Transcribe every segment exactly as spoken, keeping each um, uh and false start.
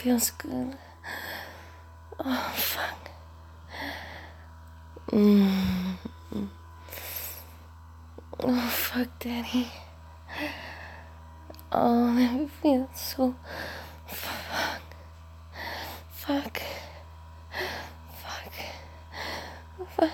feels good. Oh, fuck. Mm. Oh, fuck, Daddy. Oh, that feels so... Fuck. Fuck. Fuck. Fuck.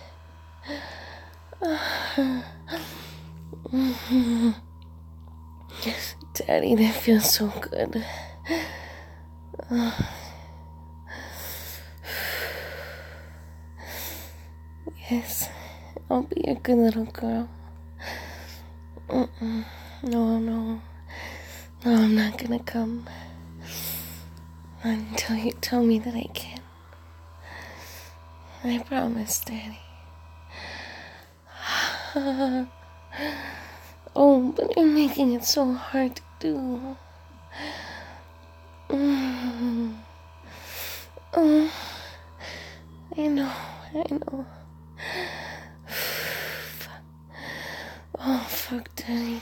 Mm-hmm. Daddy, that feels so good. Oh. Yes, I'll be a good little girl. Mm-mm. No, no. No, I'm not gonna come until you tell me that I can. I promise, Daddy. Oh, but you're making it so hard to do. Mm. Oh, I know, I know. Oh, fuck, Daddy.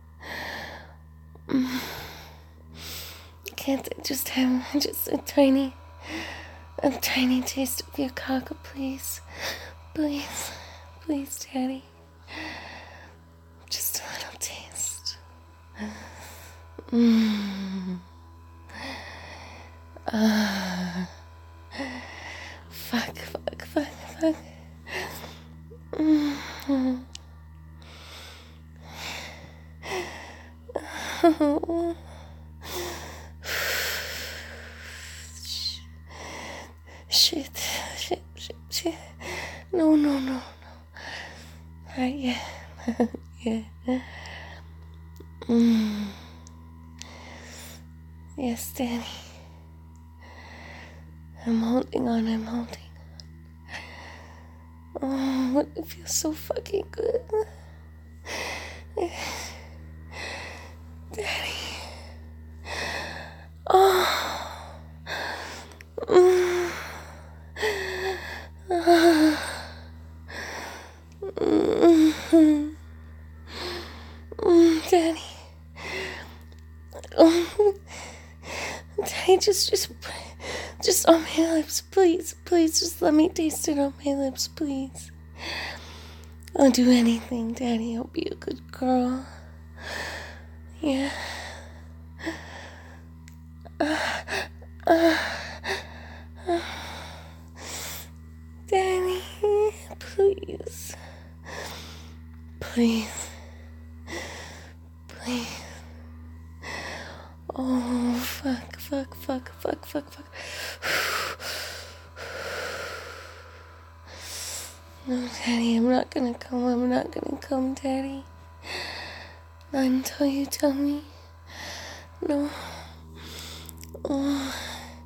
Mm. Can't I just have just a tiny, a tiny taste of your cock, please? Please, please, Daddy. Just a little taste. Mm. Uh, fuck, fuck, fuck, fuck. Mm. Oh. Shit, shit, shit, shit. No, no, no, no. Right, yeah. Yeah. Mm. Yes, Danny. I'm holding on, I'm holding on. Oh, it feels so fucking good. Daddy. Oh. Mm. Uh. Mm. Mm, Daddy. Oh. Daddy, just, just, just on my lips, please, please, just let me taste it on my lips, please. I'll do anything, Daddy. I'll be a good girl. Yeah. Uh, uh, uh. Daddy, please. Please. Please. Oh, fuck, fuck, fuck, fuck, fuck, fuck. No, Daddy, I'm not gonna come. I'm not gonna come, Daddy. Not until you tell me. No. Oh.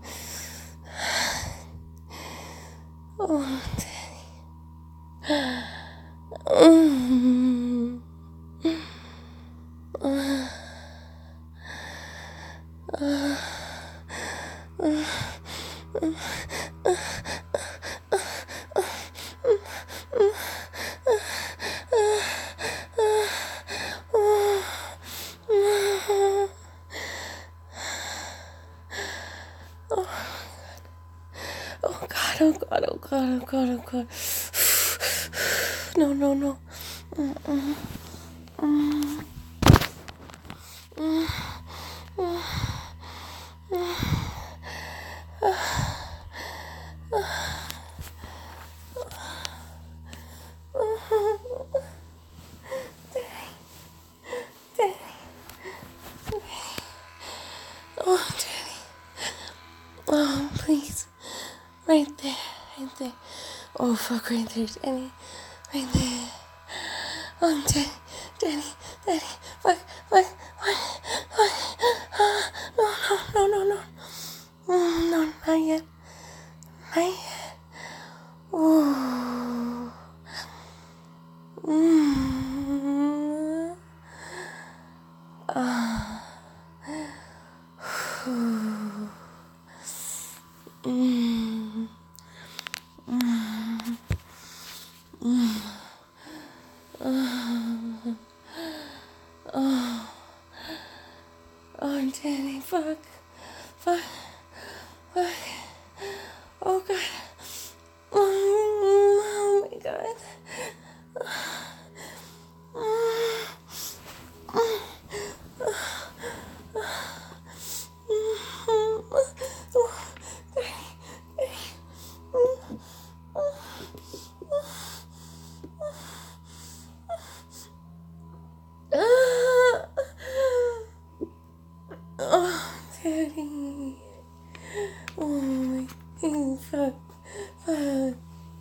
Oh, Daddy. Mm. Uh. Uh. Uh. Uh. Oh God, oh God, oh God, oh God, oh God. No, no, no. Mm-mm. Mm. Mm. Mm. Daddy. Daddy. Oh, Daddy. Oh, please. Right there, right there. Oh, fuck, right there, Daddy. Right there. Oh, Daddy, Daddy, Daddy. Fuck, fuck, fuck, fuck. Uh, no, no, no, no, no. Mm, no, not yet. Not yet. Ooh. Mm. Ah. Ooh. Mm. Mm. Mm. Oh. Oh. Oh, Daddy, fuck. Fuck. God. Oh my God. Oh, Daddy. Oh my God. Fuck. Fuck.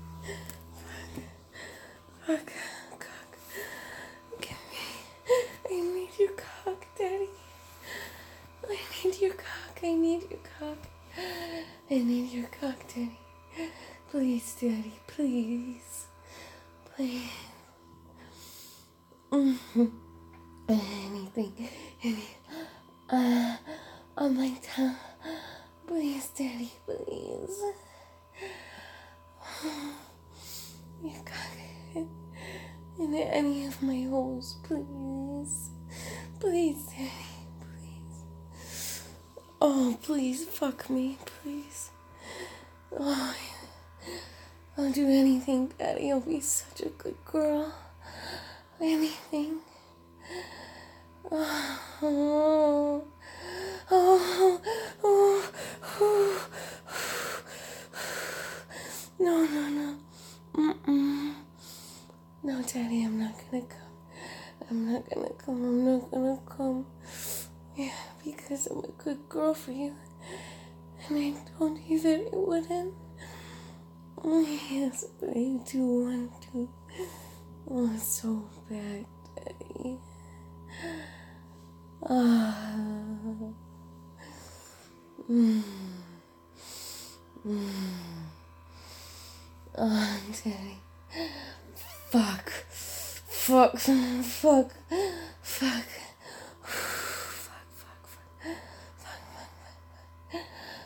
Fuck. Cock. Give me. I need your cock, Daddy. I need your cock. I need your cock. I need your cock, Daddy. Please, Daddy. Please. Please. Mm-hmm. Anything. Any. Uh, on my tongue. Please, Daddy. Please. Your cock. In any of my holes, please. Please, Daddy. Please. Oh, please, fuck me, please. Oh, I'll do anything, Daddy. I'll be such a good girl. Anything. Oh, oh, oh, oh, oh. No, no, no. Mm-mm. No, Daddy, I'm not gonna come. I'm not gonna come. I'm not gonna come. Yeah, because I'm a good girl for you. And I told you that I wouldn't. Oh, yes, but I do want to. Oh, it's so bad, Daddy. Ah. Mm. Mm. Oh, Daddy. Fuck. Fuck. Fuck. Fuck. Fuck. Fuck, fuck, fuck. Fuck, fuck,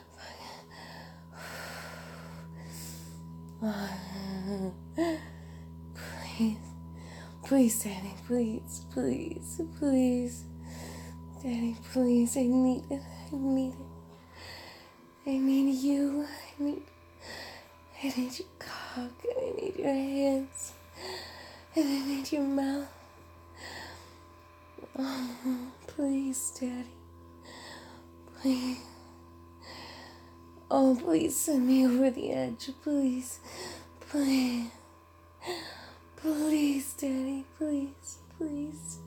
fuck. Fuck. Please. Please, Daddy. Please. Please. Please. Daddy, please. I need it. I need it. I need you. I need... I need your cock. And I need your hands. And I need your mouth. Oh, please, Daddy. Please. Oh, please send me over the edge. Please. Please. Please, Daddy. Please. Please.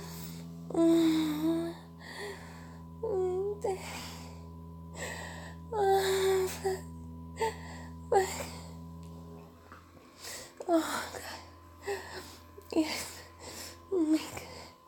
Oh, oh Daddy. Oh, but, oh, God. Yes. Oh, my God.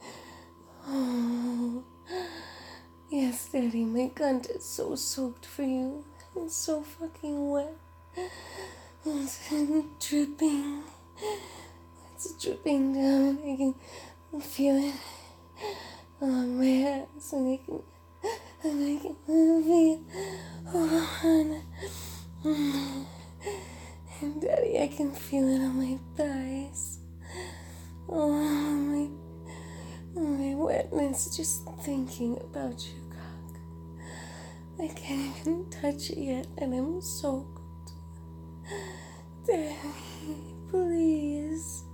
Oh. Yes, Daddy, my gun is so soaked for you. It's so fucking wet. It's dripping. It's dripping down. I can feel it along my hands, and I can, and I can feel it. Oh, and Daddy, I can feel it on my thighs. Oh, my, my wetness just thinking about you, cock. I can't even touch it yet, and I'm soaked. Daddy, please.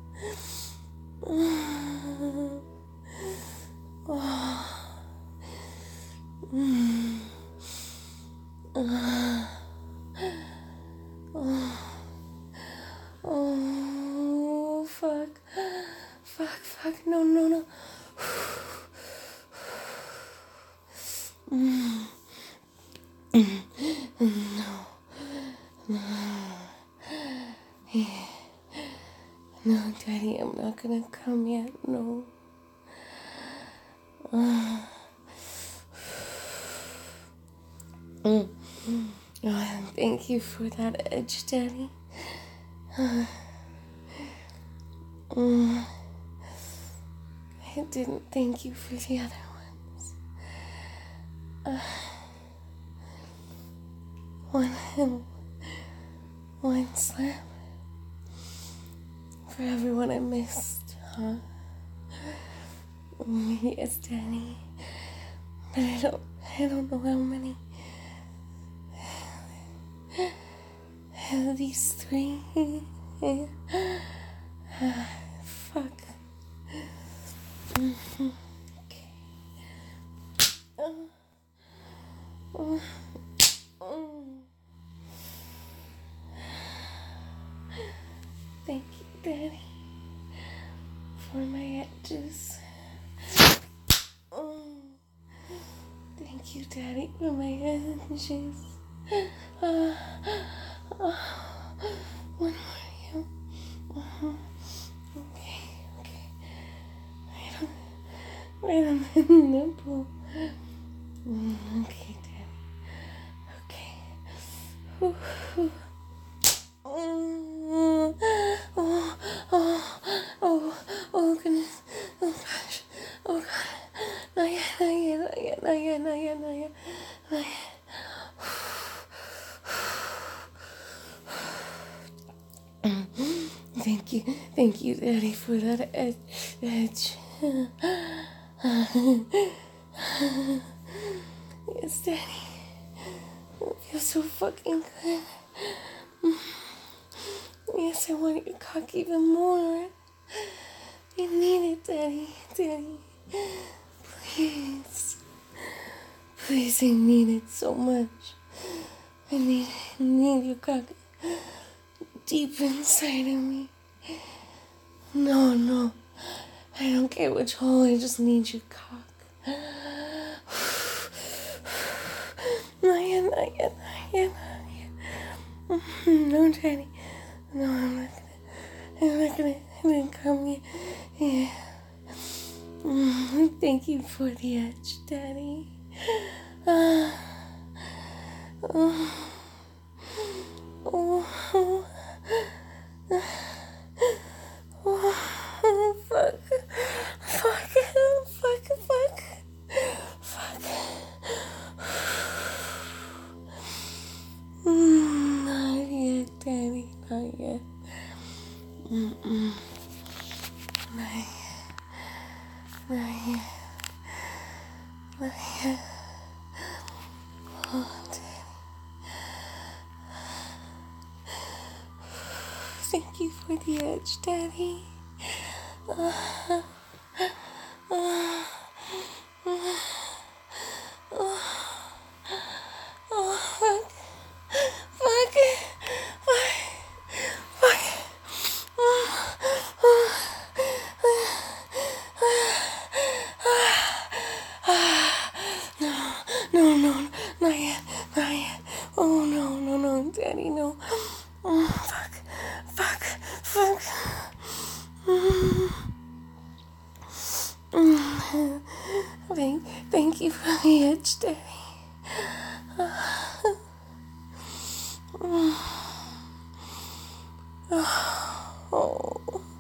Oh. Oh. Mm. Oh. Oh. Oh, fuck. Fuck, fuck, no, no, no. Mm. No. No. Yeah. No, Daddy, I'm not gonna come yet. No. Uh. Mm. Oh, thank you for that edge, Daddy. Uh. Mm. I didn't thank you for the other ones. Uh. One, one slap. For everyone I missed, huh? Yes, Daddy. But I don't, I don't know how many. have these three. Fuck. Mm-hmm. Okay. Uh, uh, uh. Thank you, Daddy, for my edges. Oh, thank you, Daddy, for my edges. Uh, uh, one more, yeah. Uh-huh. Okay, okay. Right on, right on the nipple. Mm, okay, Daddy. Okay. Whew, whew. Oh, oh, oh, oh, oh, goodness. Oh, gosh. Oh, God. Not yet, not yet, not yet, not yet, not yet, not yet, not yet. Thank you, thank you, Daddy, for that edge. edge. Yes, Daddy. It feels so fucking good. Yes, I want your cock even more. I need it, Daddy. Daddy. Please. Please, I need it so much. I need I need your cock deep inside of me. No, no. I don't care which hole, I just need your cock. Not yet, not yet, not yet, not yet. No, Daddy. No, I'm not gonna, I'm not gonna, I'm gonna come here. Yeah. Mm, thank you for the edge, Daddy. Uh, oh, oh, oh, oh, fuck, fuck, fuck, fuck, fuck. Mm, not yet, Daddy, not yet. Mm-mm. Not yet. Not yet. Not yet. Oh, Daddy. Thank you for the edge, Daddy. Uh, uh, uh, uh, oh, oh, fuck. Fuck. Fuck. Fuck. No, no, not yet, not yet. Oh, no, no, no, Daddy, no. Oh, fuck, fuck, fuck. Mm. Mm. Thank, thank you for the edge, Daddy. Mm. Oh.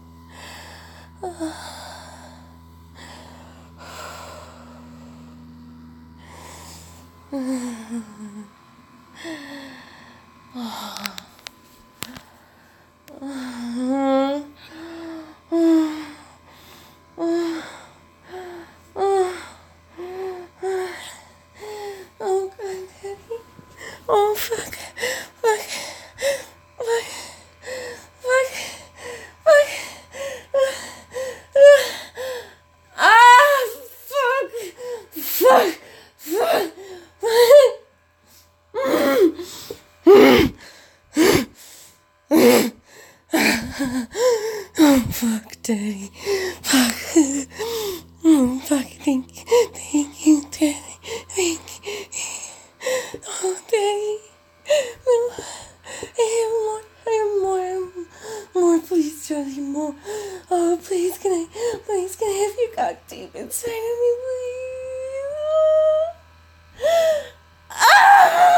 Oh, God, Daddy. Oh, fuck. Fuck. Fuck. Fuck. Fuck. Ah, fuck. Fuck. Fuck. Oh, fuck, Daddy. Fuck. Oh, fuck. Thank you. Thank you, Daddy. Thank you. Oh, Daddy. No. I have more. I have more. I have more. Please, Daddy, more. Oh, please, can I, please, can I have your cock deep inside of me, please? Ah!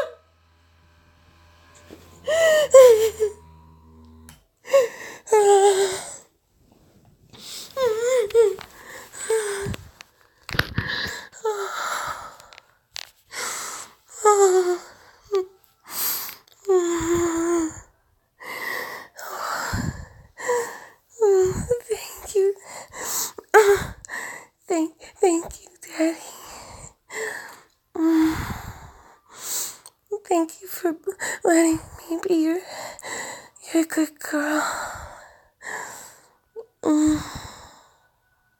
Thank you. Thank, thank you, Daddy. Thank you for letting me be your, your good girl. Mm.